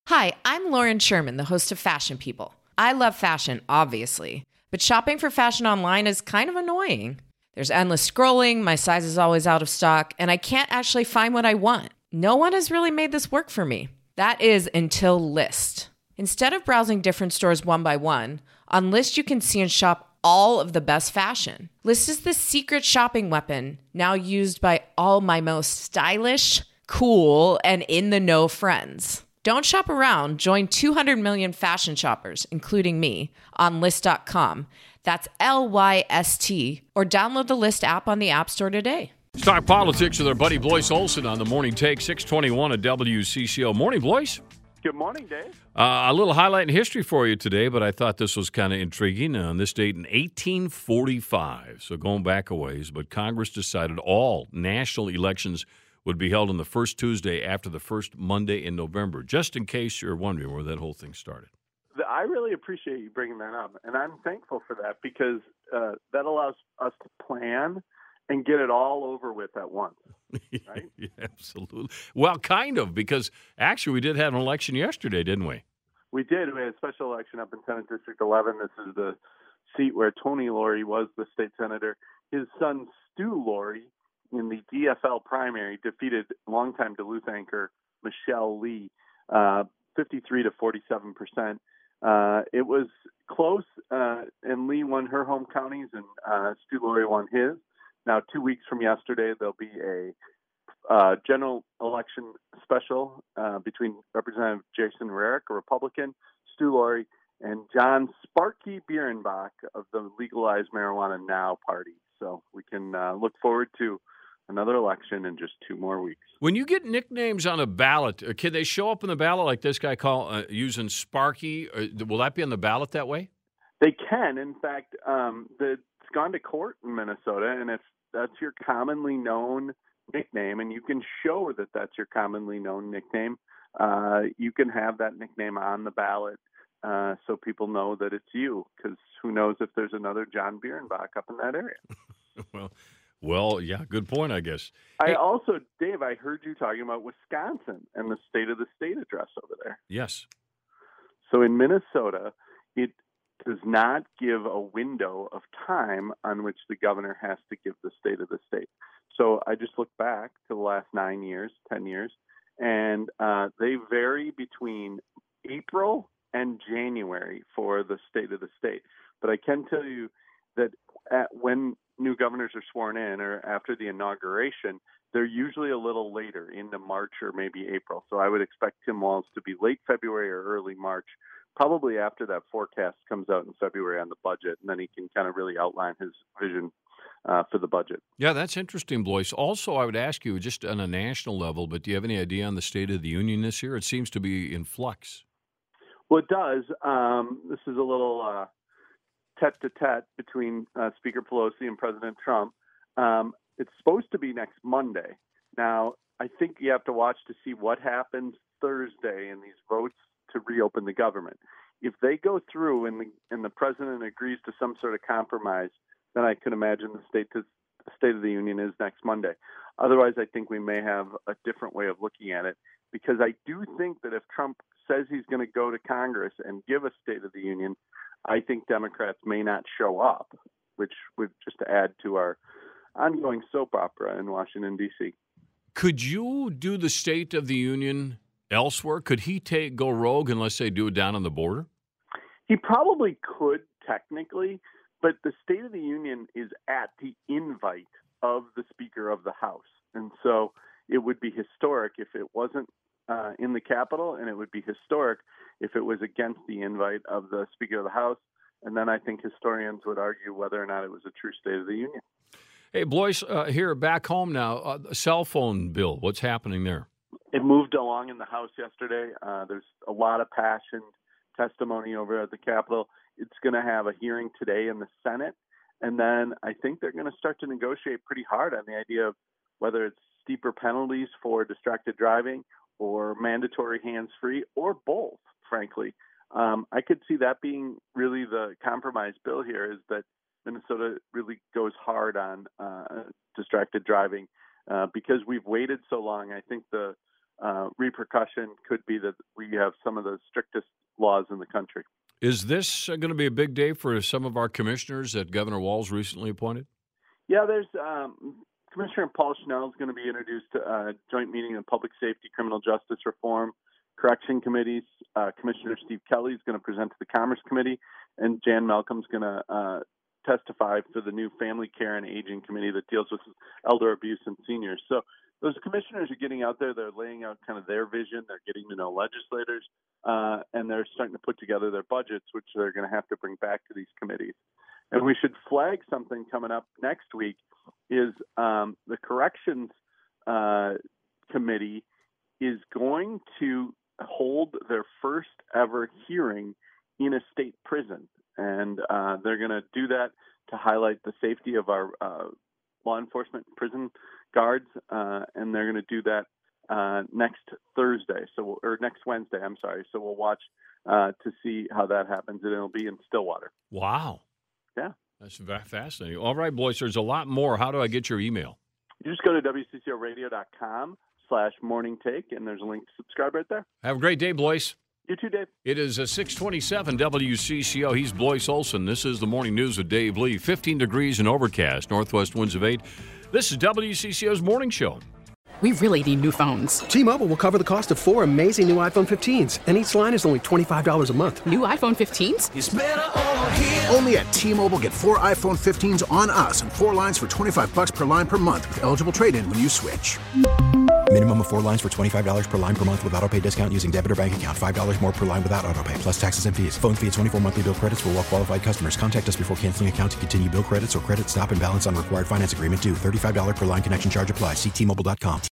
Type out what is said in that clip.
Hi, I'm Lauren Sherman, the host of Fashion People. I love fashion, obviously, but shopping for fashion online is kind of annoying. There's endless scrolling, my size is always out of stock, and I can't actually find what I want. No one has really made this work for me. That is until Lyst. Instead of browsing different stores one by one, on Lyst you can see and shop all of the best fashion. Lyst is the secret shopping weapon, now used by all my most stylish, cool, and in-the-know friends. Don't shop around. Join 200 million fashion shoppers, including me, on Lyst.com. That's Lyst, or download the Lyst app on the App Store today. Talk politics with our buddy Blois Olson on the Morning Take, 621 at WCCO. Morning, Blois. Good morning, Dave. A little highlight in history for you today, but I thought this was kind of intriguing. On this date in 1845, so going back a ways, but Congress decided all national elections would be held on the first Tuesday after the first Monday in November, just in case you're wondering where that whole thing started. I really appreciate you bringing that up, and I'm thankful for that because that allows us to plan and get it all over with at once, right? Yeah, absolutely. Well, kind of, because actually we did have an election yesterday, didn't we? We did. We had a special election up in Senate District 11. This is the seat where Tony Laurie was the state senator. His son, Stu Laurie, in the DFL primary, defeated longtime Duluth anchor Michelle Lee, 53 to 47%. It was close, and Lee won her home counties, and Stu Laurie won his. Now, 2 weeks from yesterday, there'll be a general election special between Representative Jason Rarick, a Republican, Stu Laurie, and John Sparky Bierenbach of the Legalize Marijuana Now party. So we can look forward to another election in just 2 more weeks. When you get nicknames on a ballot, can they show up in the ballot like this guy using Sparky? Will that be on the ballot that way? They can. In fact, it's gone to court in Minnesota, and if that's your commonly known nickname, and you can show that that's your commonly known nickname, you can have that nickname on the ballot so people know that it's you, because who knows if there's another John Bierenbach up in that area. Well, yeah, good point, I guess. Dave, I heard you talking about Wisconsin and the State of the State address over there. Yes. So in Minnesota, it does not give a window of time on which the governor has to give the State of the State. So I just looked back to the last 9 years, 10 years, and they vary between April and January for the State of the State. But I can tell you that when new governors are sworn in or after the inauguration, they're usually a little later into March or maybe April. So I would expect Tim Walz to be late February or early March, probably after that forecast comes out in February on the budget, and then he can kind of really outline his vision for the budget. Yeah, that's interesting, Blois. Also, I would ask you, just on a national level, but do you have any idea on the State of the Union this year? It seems to be in flux. Well, it does. This is a little tete-to-tete between Speaker Pelosi and President Trump. It's supposed to be next Monday. Now, I think you have to watch to see what happens Thursday in these votes to reopen the government. If they go through and the president agrees to some sort of compromise, then I can imagine the State of the Union is next Monday. Otherwise, I think we may have a different way of looking at it, because I do think that if Trump says he's going to go to Congress and give a State of the Union, I think Democrats may not show up, which would just add to our ongoing soap opera in Washington, D.C. Could you do the State of the Union elsewhere? Could he go rogue and, let's say, do it down on the border? He probably could technically, but the State of the Union is at the invite of the Speaker of the House. And so it would be historic if it wasn't in the Capitol, and it would be historic if it was against the invite of the Speaker of the House. And then I think historians would argue whether or not it was a true State of the Union. Hey, Blois, here back home now, cell phone bill, what's happening there? It moved along in the House yesterday. There's a lot of passion, testimony over at the Capitol. It's going to have a hearing today in the Senate. And then I think they're going to start to negotiate pretty hard on the idea of whether it's steeper penalties for distracted driving or mandatory hands-free or both, frankly. I could see that being really the compromise bill here, is that Minnesota really goes hard on distracted driving because we've waited so long. I think the repercussion could be that we have some of the strictest laws in the country. Is this going to be a big day for some of our commissioners that Governor Walz recently appointed? Yeah, there's Commissioner Paul Schnell is going to be introduced to a joint meeting of public safety, criminal justice reform, correction committees. Commissioner Steve Kelly is going to present to the Commerce Committee, and Jan Malcolm's going to testify for the new Family Care and Aging Committee that deals with elder abuse and seniors. So those commissioners are getting out there. They're laying out kind of their vision. They're getting to know legislators, and they're starting to put together their budgets, which they're going to have to bring back to these committees. And we should flag something coming up next week is the Corrections Committee is going to hold their first ever hearing in a state prison. And they're going to do that to highlight the safety of our law enforcement prison guards, and they're going to do that next Wednesday. I'm sorry. So we'll watch to see how that happens, and it'll be in Stillwater. Wow. Yeah. That's fascinating. All right, Blois, there's a lot more. How do I get your email? You just go to WCCOradio.com/morningtake, and there's a link to subscribe right there. Have a great day, Blois. You too, Dave. It is 6:27 WCCO. He's Blois Olson. This is the Morning News with Dave Lee. 15 degrees and overcast. Northwest winds of 8. This is WCCO's Morning Show. We really need new phones. T-Mobile will cover the cost of 4 amazing new iPhone 15s, and each line is only $25 a month. New iPhone 15s? It's better over here. Only at T-Mobile, get 4 iPhone 15s on us and 4 lines for $25 per line per month with eligible trade-in when you switch. Minimum of 4 lines for $25 per line per month with autopay discount using debit or bank account. $5 more per line without autopay, plus taxes and fees. Phone fee at 24 monthly bill credits for well-qualified customers. Contact us before canceling account to continue bill credits or credit stop and balance on required finance agreement due. $35 per line connection charge applies. See T-Mobile.com.